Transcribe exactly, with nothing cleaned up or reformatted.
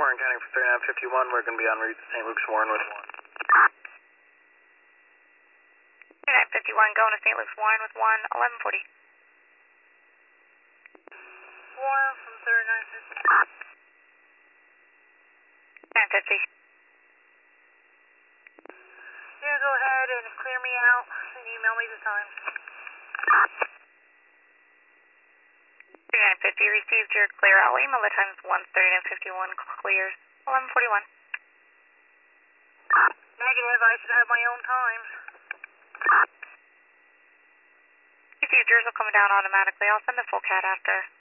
Warren County for thirty-nine fifty-one. We're going to be en route to Saint Luke's Warren with one. thirty-nine fifty-one going to Saint Luke's Warren with one, eleven forty. Warren from thirty-nine fifty. nine fifty. Yeah, go ahead and clear me out and email me the time. thirty-nine fifty received your clear out. Email the time is one thirty-nine fifty-one, clears eleven forty-one. Negative, I should have my own time. Received yours will come down automatically. I'll send the full cat after.